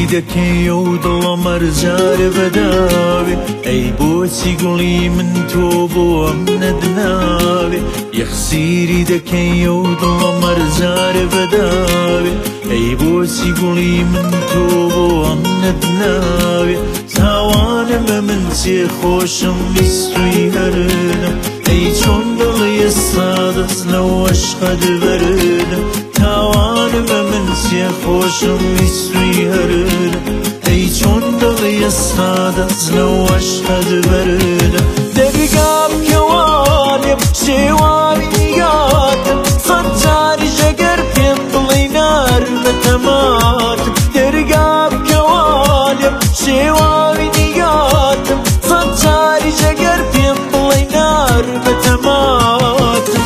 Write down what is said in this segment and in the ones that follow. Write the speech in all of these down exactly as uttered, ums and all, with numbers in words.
دەکەی و دڵم هەرجارە بەداوێ ئەی بۆچی گوڵی من تۆ بۆ ئەم نەدناوێ یەخسیری دەکەی و دڵم هەرجارە بەداوێ ئەی بۆچی گوڵی من تۆ بۆ ئەم نەدناوێ تاوانمە من چێ خۆشم بیستوی هەرنم ئەی چۆن دڵی ئێستا دەست لەو عەشقە دەبەرنم تاوانمە من چێ خۆشم بیستوی هەرنم ئەی چۆن دڵی ئێستا دەست لەو عەشقە دەبەرنم دەرگا بکەوانێم شێوانی نیگاتم سەد جاریش ئەگەر پێم بڵێی نارمە تەماتم دەرگا بکەوانێم شێوانی نیگاتم سەد جاریش ئەگەر پێم بڵێی نارمە تەماتم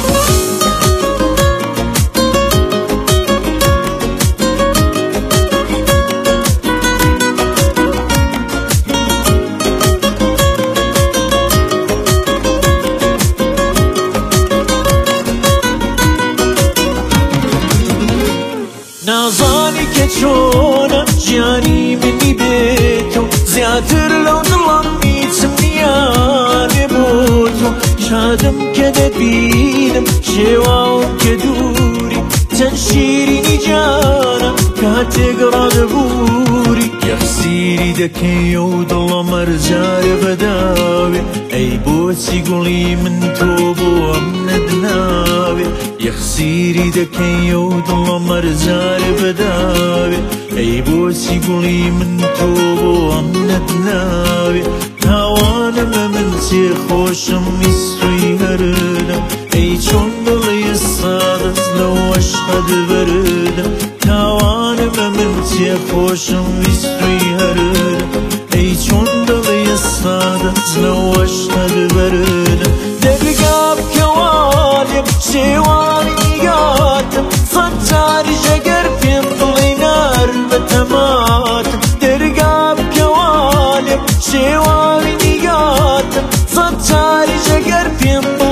نازانی کە چۆنە ژیانی منی بێت و زیاتر لەو دڵم هیچم نییانێ بۆ تۆ شادم کە دەبینم شێواوم کە دووری چەند شیرینی جانم کاتێک ڕادەبووری یەخسیری دەکەی و دڵم هەرجارە بەداوێ ئەی بۆچی گوڵی من تۆ بۆ ئەم نەدناوێ یەخسیری دەکەی و دڵم هەرجارە بەداوێ ئەی بۆچی گوڵی من تۆ بۆ ئەم نەدناوێ تاوانمە من چێ خۆشم بیستوی هەرنم ئەی چۆن دڵی ئێستا دەست لەو عەشقە دەبەرنم تاوانمە من چێ خۆشم بیستوی هەرنم ئەی چۆن دڵی ئێستا دەست لەو عەشقە دەبەرنم دەرگا بکەوانێم شێوانی نیگاتم سەد جاریش ئەگەر پێم بڵێی نارمە تەماتم دەرگا بکەوانێم شێوانی نیگاتم سەد جاریش ئەگەر پێم